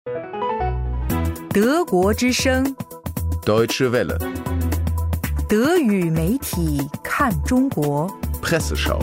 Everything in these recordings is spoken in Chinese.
德国之声 Deutsche Welle 德语媒体看中国 Presseschau。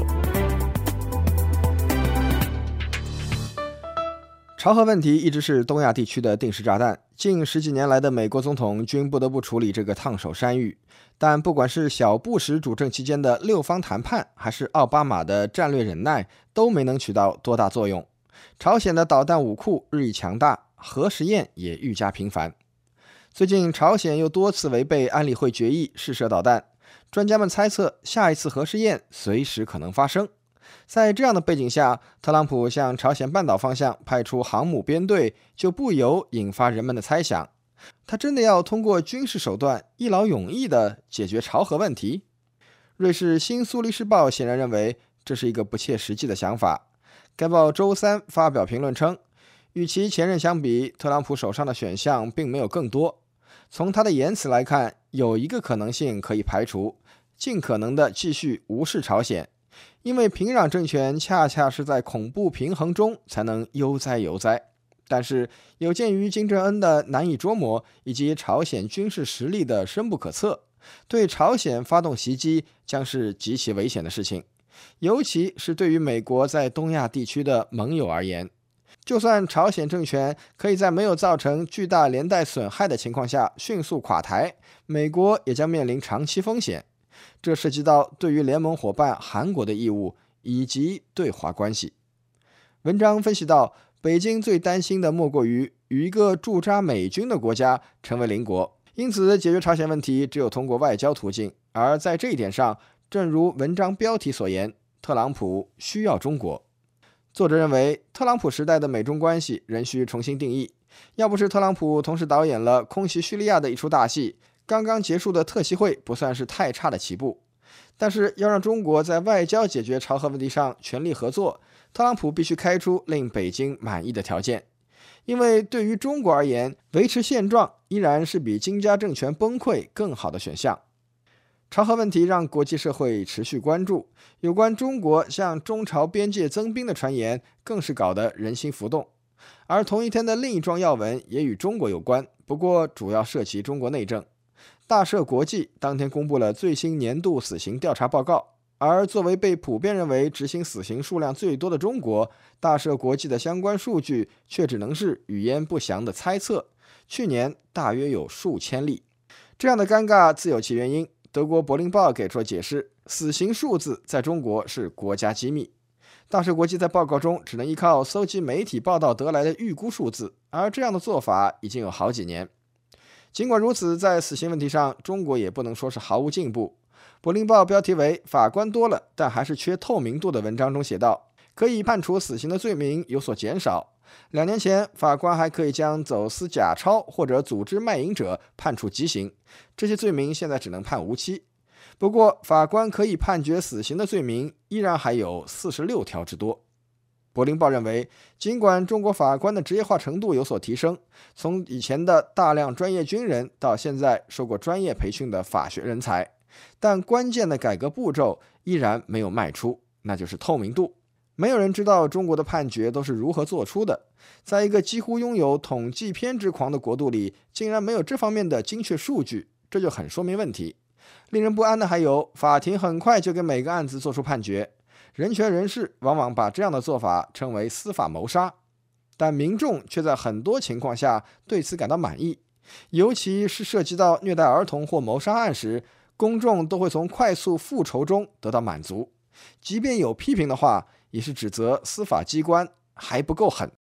朝核问题一直是东亚地区的定时炸弹，近10几年来的美国总统均不得不处理这个烫手山芋。但不管是小布什主政期间的6方谈判，还是奥巴马的战略忍耐，都没能起到多大作用。朝鲜的导弹武库日益强大，核试验也愈加频繁。最近朝鲜又多次违背安理会决议试射导弹，专家们猜测下一次核试验随时可能发生。在这样的背景下，特朗普向朝鲜半岛方向派出航母编队，就不由引发人们的猜想，他真的要通过军事手段一劳永逸地解决朝核问题？瑞士新苏黎世报显然认为这是一个不切实际的想法。该报周三发表评论称，与其前任相比，特朗普手上的选项并没有更多。从他的言辞来看，有一个可能性可以排除，尽可能的继续无视朝鲜，因为平壤政权恰恰是在恐怖平衡中才能悠哉悠哉。但是有鉴于金正恩的难以捉摸，以及朝鲜军事实力的深不可测，对朝鲜发动袭击将是极其危险的事情，尤其是对于美国在东亚地区的盟友而言。就算朝鲜政权可以在没有造成巨大连带损害的情况下迅速垮台，美国也将面临长期风险。这涉及到对于联盟伙伴韩国的义务以及对华关系。文章分析到，北京最担心的莫过于与一个驻扎美军的国家成为邻国，因此解决朝鲜问题只有通过外交途径。而在这一点上，正如文章标题所言，特朗普需要中国。作者认为，特朗普时代的美中关系仍需重新定义。要不是特朗普同时导演了空袭叙利亚的一出大戏，刚刚结束的特习会不算是太差的起步。但是要让中国在外交解决朝核问题上全力合作，特朗普必须开出令北京满意的条件。因为对于中国而言，维持现状依然是比金家政权崩溃更好的选项。朝核问题让国际社会持续关注，有关中国向中朝边界增兵的传言更是搞得人心浮动。而同一天的另一桩要闻也与中国有关，不过主要涉及中国内政。大赦国际当天公布了最新年度死刑调查报告，而作为被普遍认为执行死刑数量最多的中国，大赦国际的相关数据却只能是语焉不详的猜测，去年大约有数千例。这样的尴尬自有其原因，德国柏林报给出了解释，死刑数字在中国是国家机密。大赦国际在报告中只能依靠搜集媒体报道得来的预估数字，而这样的做法已经有好几年。尽管如此，在死刑问题上，中国也不能说是毫无进步。柏林报标题为法官多了，但还是缺透明度的文章中写道，可以判处死刑的罪名有所减少。2年前，法官还可以将走私假钞或者组织卖淫者判处极刑，这些罪名现在只能判无期。不过，法官可以判决死刑的罪名依然还有46条之多。柏林报认为，尽管中国法官的职业化程度有所提升，从以前的大量专业军人到现在受过专业培训的法学人才，但关键的改革步骤依然没有迈出，那就是透明度。没有人知道中国的判决都是如何做出的，在一个几乎拥有统计偏执狂的国度里，竟然没有这方面的精确数据，这就很说明问题。令人不安的还有，法庭很快就给每个案子做出判决，人权人士往往把这样的做法称为司法谋杀，但民众却在很多情况下对此感到满意，尤其是涉及到虐待儿童或谋杀案时，公众都会从快速复仇中得到满足，即便有批评的话，也是指责司法机关还不够狠。